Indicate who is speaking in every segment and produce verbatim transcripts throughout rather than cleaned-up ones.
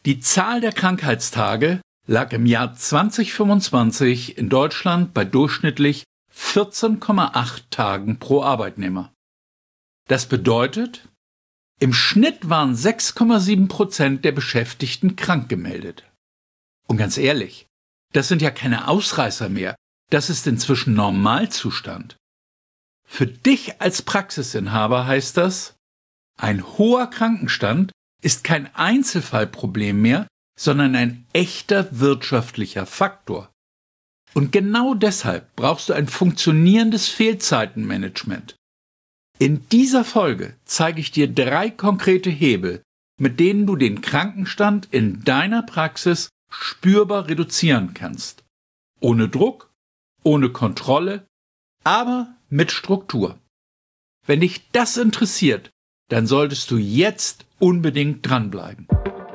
Speaker 1: Die Zahl der Krankheitstage lag im Jahr zwanzig fünfundzwanzig in Deutschland bei durchschnittlich vierzehn Komma acht Tagen pro Arbeitnehmer. Das bedeutet, im Schnitt waren sechs Komma sieben Prozent der Beschäftigten krank gemeldet. Und ganz ehrlich, das sind ja keine Ausreißer mehr, das ist inzwischen Normalzustand. Für dich als Praxisinhaber heißt das, ein hoher Krankenstand ist kein Einzelfallproblem mehr, sondern ein echter wirtschaftlicher Faktor. Und genau deshalb brauchst du ein funktionierendes Fehlzeitenmanagement. In dieser Folge zeige ich dir drei konkrete Hebel, mit denen du den Krankenstand in deiner Praxis spürbar reduzieren kannst. Ohne Druck, ohne Kontrolle, aber mit Struktur. Wenn dich das interessiert, dann solltest du jetzt unbedingt dranbleiben.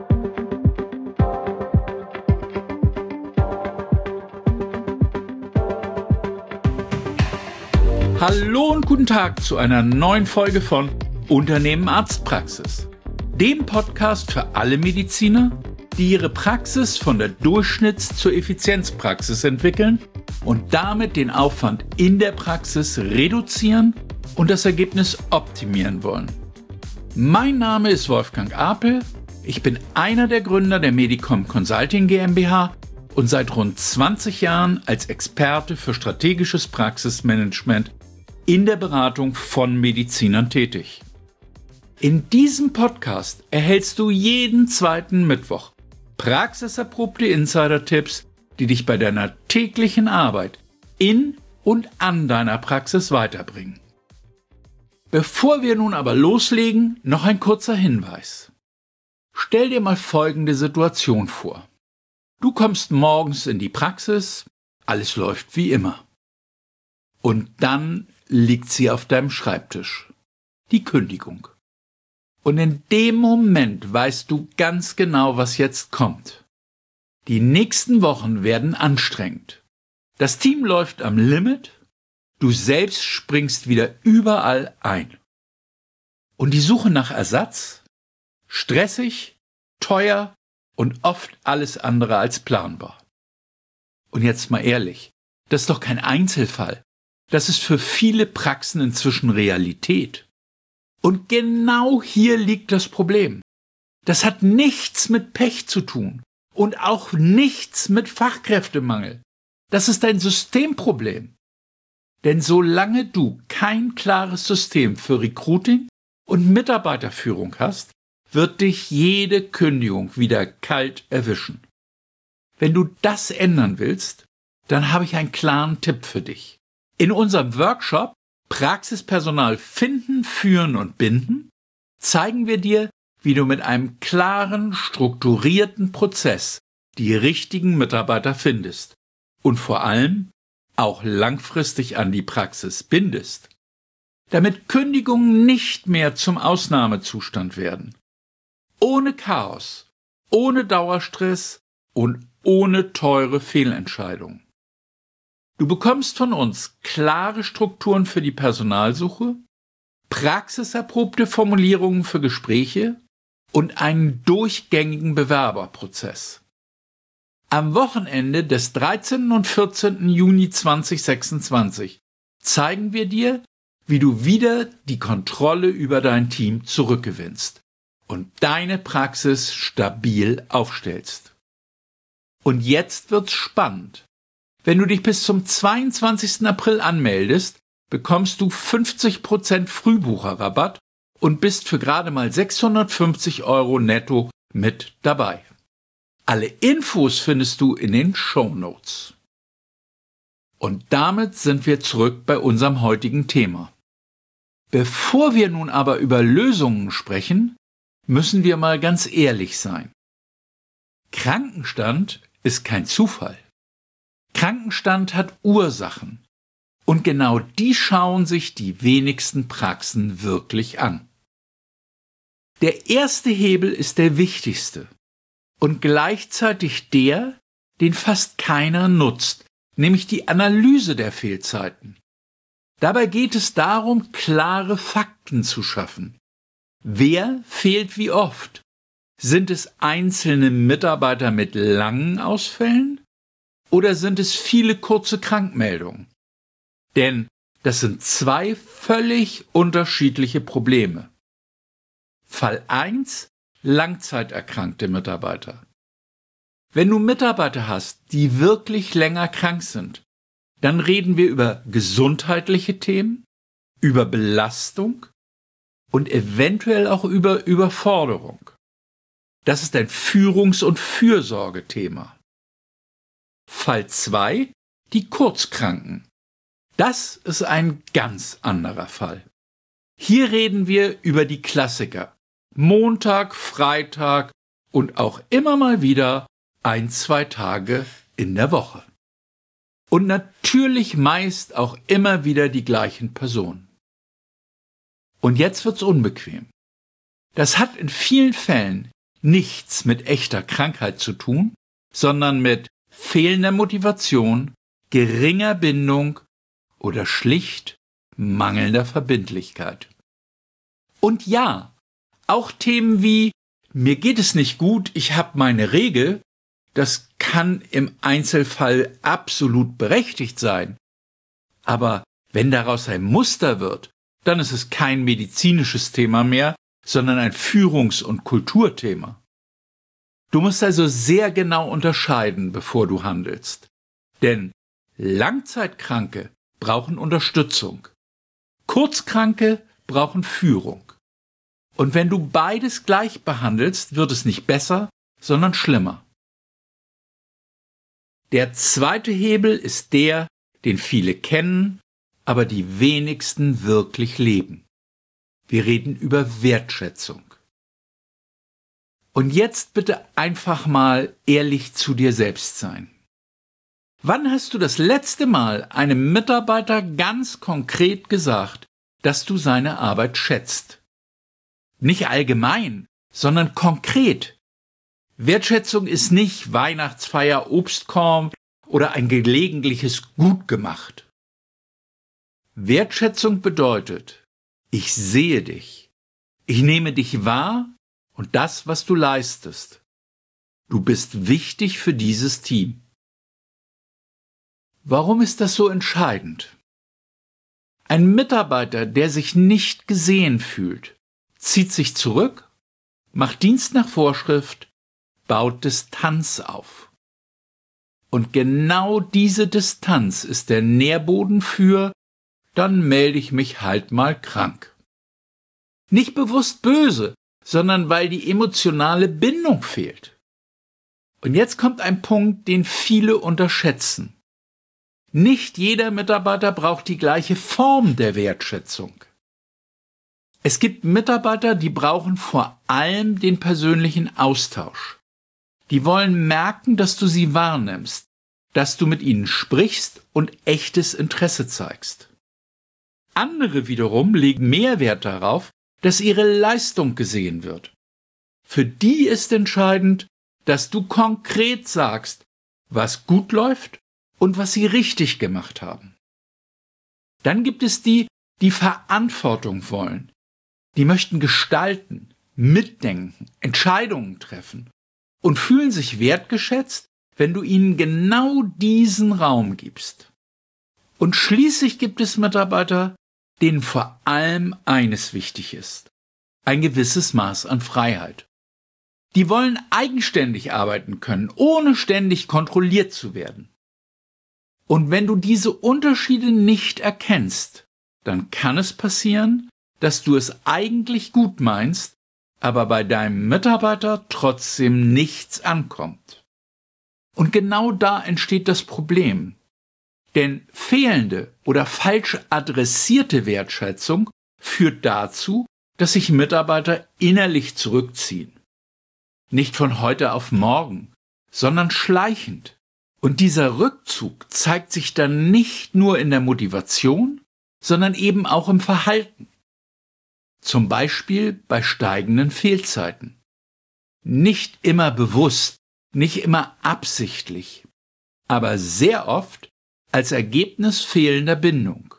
Speaker 1: Hallo und guten Tag zu einer neuen Folge von Unternehmen Arztpraxis, dem Podcast für alle Mediziner, die ihre Praxis von der Durchschnitts- zur Effizienzpraxis entwickeln und damit den Aufwand in der Praxis reduzieren und das Ergebnis optimieren wollen. Mein Name ist Wolfgang Apel, ich bin einer der Gründer der Medicom Consulting GmbH und seit rund zwanzig Jahren als Experte für strategisches Praxismanagement in der Beratung von Medizinern tätig. In diesem Podcast erhältst du jeden zweiten Mittwoch praxiserprobte Insider-Tipps, die dich bei deiner täglichen Arbeit in und an deiner Praxis weiterbringen. Bevor wir nun aber loslegen, noch ein kurzer Hinweis. Stell dir mal folgende Situation vor. Du kommst morgens in die Praxis, alles läuft wie immer. Und dann liegt sie auf deinem Schreibtisch. Die Kündigung. Und in dem Moment weißt du ganz genau, was jetzt kommt. Die nächsten Wochen werden anstrengend. Das Team läuft am Limit, du selbst springst wieder überall ein. Und die Suche nach Ersatz? Stressig, teuer und oft alles andere als planbar. Und jetzt mal ehrlich, das ist doch kein Einzelfall. Das ist für viele Praxen inzwischen Realität. Und genau hier liegt das Problem. Das hat nichts mit Pech zu tun und auch nichts mit Fachkräftemangel. Das ist ein Systemproblem. Denn solange du kein klares System für Recruiting und Mitarbeiterführung hast, wird dich jede Kündigung wieder kalt erwischen. Wenn du das ändern willst, dann habe ich einen klaren Tipp für dich. In unserem Workshop Praxispersonal finden, führen und binden zeigen wir dir, wie du mit einem klaren, strukturierten Prozess die richtigen Mitarbeiter findest und vor allem auch langfristig an die Praxis bindest, damit Kündigungen nicht mehr zum Ausnahmezustand werden. Ohne Chaos, ohne Dauerstress und ohne teure Fehlentscheidungen. Du bekommst von uns klare Strukturen für die Personalsuche, praxiserprobte Formulierungen für Gespräche und einen durchgängigen Bewerberprozess. Am Wochenende des dreizehnten und vierzehnten Juni zweitausendsechsundzwanzig zeigen wir dir, wie du wieder die Kontrolle über dein Team zurückgewinnst und deine Praxis stabil aufstellst. Und jetzt wird's spannend. Wenn du dich bis zum zweiundzwanzigsten April anmeldest, bekommst du fünfzig Prozent Frühbucherrabatt und bist für gerade mal sechshundertfünfzig Euro netto mit dabei. Alle Infos findest du in den Shownotes. Und damit sind wir zurück bei unserem heutigen Thema. Bevor wir nun aber über Lösungen sprechen, müssen wir mal ganz ehrlich sein. Krankenstand ist kein Zufall. Krankenstand hat Ursachen. Und genau die schauen sich die wenigsten Praxen wirklich an. Der erste Hebel ist der wichtigste und gleichzeitig der, den fast keiner nutzt, nämlich die Analyse der Fehlzeiten. Dabei geht es darum, klare Fakten zu schaffen. Wer fehlt wie oft? Sind es einzelne Mitarbeiter mit langen Ausfällen oder sind es viele kurze Krankmeldungen? Denn das sind zwei völlig unterschiedliche Probleme. Fall eins: langzeiterkrankte Mitarbeiter. Wenn du Mitarbeiter hast, die wirklich länger krank sind, dann reden wir über gesundheitliche Themen, über Belastung und eventuell auch über Überforderung. Das ist ein Führungs- und Fürsorgethema. Fall zwei: die Kurzkranken. Das ist ein ganz anderer Fall. Hier reden wir über die Klassiker. Montag, Freitag und auch immer mal wieder ein, zwei Tage in der Woche. Und natürlich meist auch immer wieder die gleichen Personen. Und jetzt wird's unbequem. Das hat in vielen Fällen nichts mit echter Krankheit zu tun, sondern mit fehlender Motivation, geringer Bindung oder schlicht mangelnder Verbindlichkeit. Und ja, auch Themen wie mir geht es nicht gut, ich habe meine Regel, das kann im Einzelfall absolut berechtigt sein. Aber wenn daraus ein Muster wird, dann ist es kein medizinisches Thema mehr, sondern ein Führungs- und Kulturthema. Du musst also sehr genau unterscheiden, bevor du handelst. Denn Langzeitkranke brauchen Unterstützung. Kurzkranke brauchen Führung. Und wenn du beides gleich behandelst, wird es nicht besser, sondern schlimmer. Der zweite Hebel ist der, den viele kennen, aber die wenigsten wirklich leben. Wir reden über Wertschätzung. Und jetzt bitte einfach mal ehrlich zu dir selbst sein. Wann hast du das letzte Mal einem Mitarbeiter ganz konkret gesagt, dass du seine Arbeit schätzt? Nicht allgemein, sondern konkret. Wertschätzung ist nicht Weihnachtsfeier, Obstkorb oder ein gelegentliches Gut gemacht. Wertschätzung bedeutet, ich sehe dich, ich nehme dich wahr und das, was du leistest. Du bist wichtig für dieses Team. Warum ist das so entscheidend? Ein Mitarbeiter, der sich nicht gesehen fühlt, zieht sich zurück, macht Dienst nach Vorschrift, baut Distanz auf. Und genau diese Distanz ist der Nährboden für, dann melde ich mich halt mal krank. Nicht bewusst böse, sondern weil die emotionale Bindung fehlt. Und jetzt kommt ein Punkt, den viele unterschätzen. Nicht jeder Mitarbeiter braucht die gleiche Form der Wertschätzung. Es gibt Mitarbeiter, die brauchen vor allem den persönlichen Austausch. Die wollen merken, dass du sie wahrnimmst, dass du mit ihnen sprichst und echtes Interesse zeigst. Andere wiederum legen mehr Wert darauf, dass ihre Leistung gesehen wird. Für die ist entscheidend, dass du konkret sagst, was gut läuft und was sie richtig gemacht haben. Dann gibt es die, die Verantwortung wollen. Die möchten gestalten, mitdenken, Entscheidungen treffen und fühlen sich wertgeschätzt, wenn du ihnen genau diesen Raum gibst. Und schließlich gibt es Mitarbeiter, denen vor allem eines wichtig ist: ein gewisses Maß an Freiheit. Die wollen eigenständig arbeiten können, ohne ständig kontrolliert zu werden. Und wenn du diese Unterschiede nicht erkennst, dann kann es passieren, dass du es eigentlich gut meinst, aber bei deinem Mitarbeiter trotzdem nichts ankommt. Und genau da entsteht das Problem. Denn fehlende oder falsch adressierte Wertschätzung führt dazu, dass sich Mitarbeiter innerlich zurückziehen. Nicht von heute auf morgen, sondern schleichend. Und dieser Rückzug zeigt sich dann nicht nur in der Motivation, sondern eben auch im Verhalten. Zum Beispiel bei steigenden Fehlzeiten. Nicht immer bewusst, nicht immer absichtlich, aber sehr oft als Ergebnis fehlender Bindung.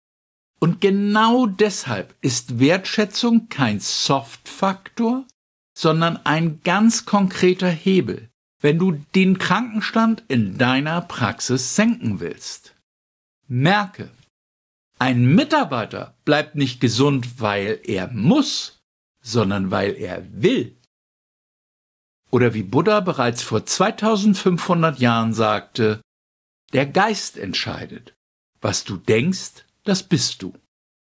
Speaker 1: Und genau deshalb ist Wertschätzung kein Soft-Faktor, sondern ein ganz konkreter Hebel, wenn du den Krankenstand in deiner Praxis senken willst. Merke, ein Mitarbeiter bleibt nicht gesund, weil er muss, sondern weil er will. Oder wie Buddha bereits vor zweitausendfünfhundert Jahren sagte, der Geist entscheidet. Was du denkst, das bist du.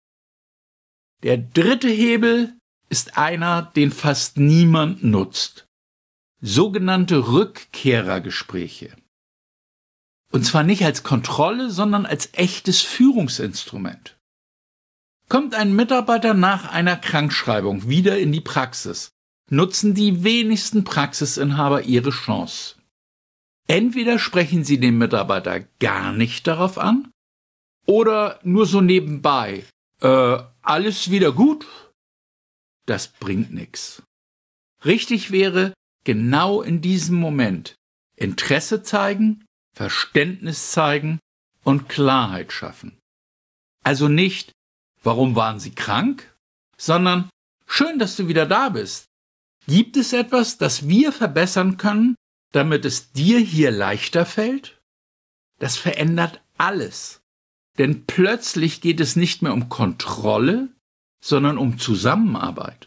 Speaker 1: Der dritte Hebel ist einer, den fast niemand nutzt. Sogenannte Rückkehrergespräche. Und zwar nicht als Kontrolle, sondern als echtes Führungsinstrument. Kommt ein Mitarbeiter nach einer Krankschreibung wieder in die Praxis, nutzen die wenigsten Praxisinhaber ihre Chance. Entweder sprechen sie den Mitarbeiter gar nicht darauf an oder nur so nebenbei, äh, alles wieder gut? Das bringt nichts. Richtig wäre, genau in diesem Moment Interesse zeigen, Verständnis zeigen und Klarheit schaffen. Also nicht, warum waren Sie krank, sondern schön, dass du wieder da bist. Gibt es etwas, das wir verbessern können, damit es dir hier leichter fällt? Das verändert alles. Denn plötzlich geht es nicht mehr um Kontrolle, sondern um Zusammenarbeit.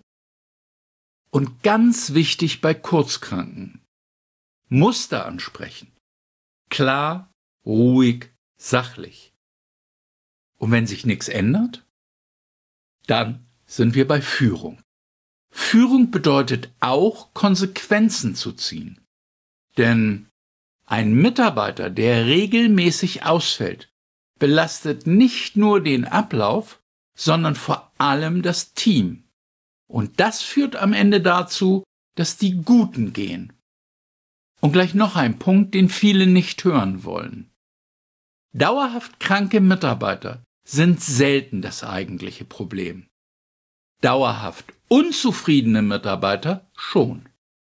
Speaker 1: Und ganz wichtig bei Kurzkranken: Muster ansprechen. Klar, ruhig, sachlich. Und wenn sich nichts ändert, dann sind wir bei Führung. Führung bedeutet auch, Konsequenzen zu ziehen. Denn ein Mitarbeiter, der regelmäßig ausfällt, belastet nicht nur den Ablauf, sondern vor allem das Team. Und das führt am Ende dazu, dass die Guten gehen. Und gleich noch ein Punkt, den viele nicht hören wollen. Dauerhaft kranke Mitarbeiter sind selten das eigentliche Problem. Dauerhaft unzufriedene Mitarbeiter schon.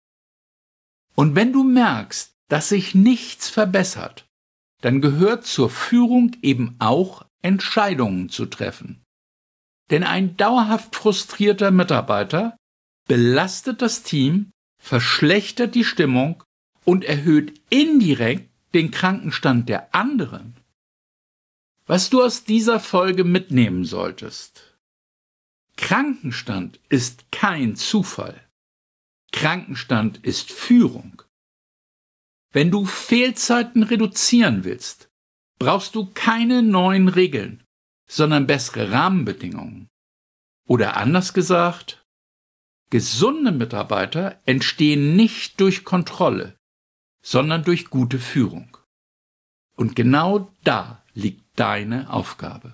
Speaker 1: Und wenn du merkst, dass sich nichts verbessert, dann gehört zur Führung eben auch, Entscheidungen zu treffen. Denn ein dauerhaft frustrierter Mitarbeiter belastet das Team, verschlechtert die Stimmung und erhöht indirekt den Krankenstand der anderen. Was du aus dieser Folge mitnehmen solltest: Krankenstand ist kein Zufall. Krankenstand ist Führung. Wenn du Fehlzeiten reduzieren willst, brauchst du keine neuen Regeln, sondern bessere Rahmenbedingungen. Oder anders gesagt, gesunde Mitarbeiter entstehen nicht durch Kontrolle, sondern durch gute Führung. Und genau da liegt deine Aufgabe.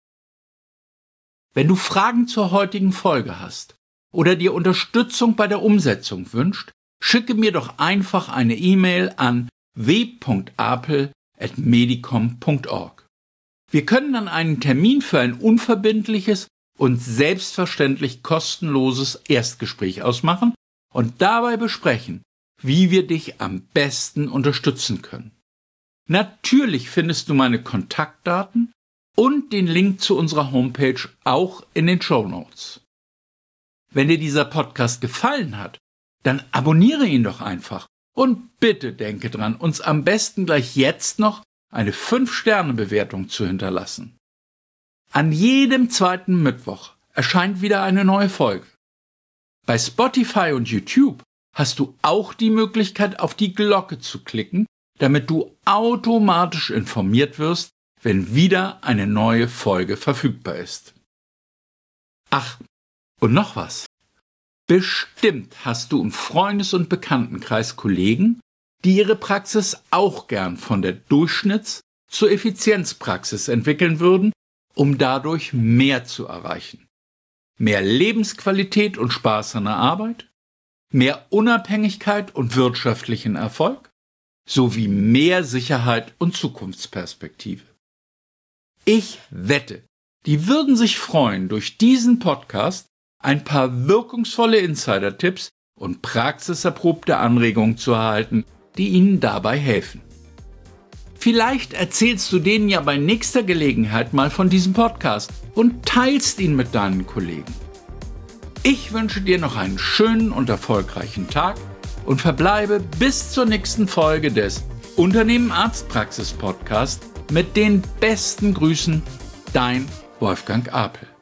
Speaker 1: Wenn du Fragen zur heutigen Folge hast oder dir Unterstützung bei der Umsetzung wünscht, schicke mir doch einfach eine E-Mail an w punkt apel at medicom punkt org. Wir können dann einen Termin für ein unverbindliches und selbstverständlich kostenloses Erstgespräch ausmachen und dabei besprechen, wie wir dich am besten unterstützen können. Natürlich findest du meine Kontaktdaten und den Link zu unserer Homepage auch in den Shownotes. Wenn dir dieser Podcast gefallen hat, dann abonniere ihn doch einfach und bitte denke dran, uns am besten gleich jetzt noch eine fünf Sterne Bewertung zu hinterlassen. An jedem zweiten Mittwoch erscheint wieder eine neue Folge. Bei Spotify und YouTube hast du auch die Möglichkeit, auf die Glocke zu klicken, damit du automatisch informiert wirst, wenn wieder eine neue Folge verfügbar ist. Ach, und noch was. Bestimmt hast du im Freundes- und Bekanntenkreis Kollegen, die ihre Praxis auch gern von der Durchschnitts- zur Effizienzpraxis entwickeln würden, um dadurch mehr zu erreichen. Mehr Lebensqualität und Spaß an der Arbeit, mehr Unabhängigkeit und wirtschaftlichen Erfolg, sowie mehr Sicherheit und Zukunftsperspektive. Ich wette, die würden sich freuen, durch diesen Podcast ein paar wirkungsvolle Insider-Tipps und praxiserprobte Anregungen zu erhalten, die ihnen dabei helfen. Vielleicht erzählst du denen ja bei nächster Gelegenheit mal von diesem Podcast und teilst ihn mit deinen Kollegen. Ich wünsche dir noch einen schönen und erfolgreichen Tag und verbleibe bis zur nächsten Folge des Unternehmen Arztpraxis Podcast mit den besten Grüßen, dein Wolfgang Apel.